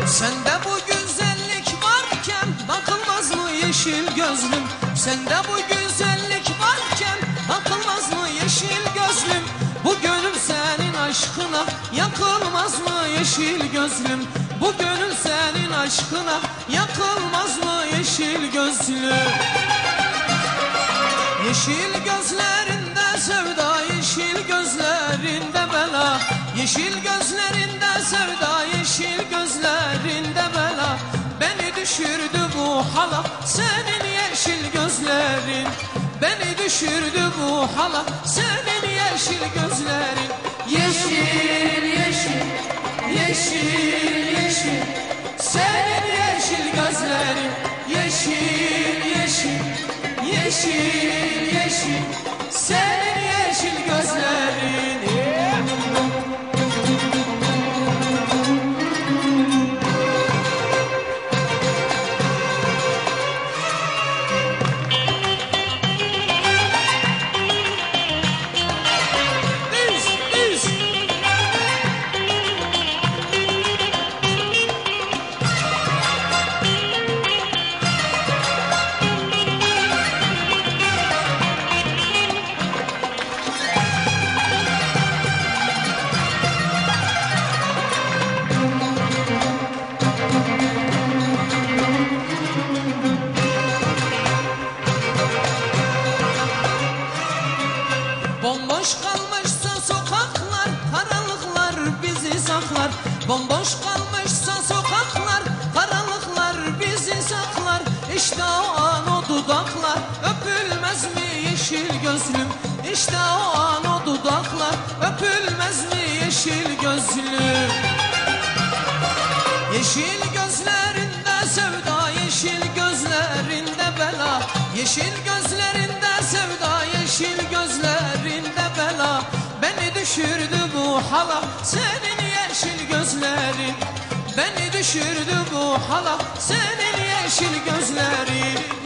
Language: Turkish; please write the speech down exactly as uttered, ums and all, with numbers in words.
Sende bu güzellik varken bakılmaz mı yeşil gözlüm? Sende bu güzellik varken bakılmaz mı yeşil gözlüm? Bu gönül senin aşkına yakılmaz mı yeşil gözlüm? Bu gönül senin aşkına yakılmaz mı yeşil gözlüm? Yeşil gözlerinde sevda, yeşil gözlerinde bela. Yeşil gözlerinde sevda, yeşil gözlerinde bela. Beni düşürdü bu hala senin yeşil gözlerin. Beni düşürdü bu hala senin yeşil gözlerin. Yeşil, yeşil, yeşil, yeşil, senin yeşil gözlerin. Yeşil, yeşil, yeşil, yeşil, senin yeşil gözlerin. Bomboş kalmışsa sokaklar, karanlıklar bizi saklar. Bomboş kalmışsa sokaklar, karanlıklar bizi saklar. İşte o an o dudaklar öpülmez mi yeşil gözlüm? İşte o an o dudaklar öpülmez mi yeşil gözlüm? Yeşil gözlerinde sevda, yeşil gözlerinde bela. Yeşil gözlerinde sevda, yeşil gözlerinde bela. Beni düşürdü bu hala senin yeşil gözlerin. Beni düşürdü bu hala senin yeşil gözlerin.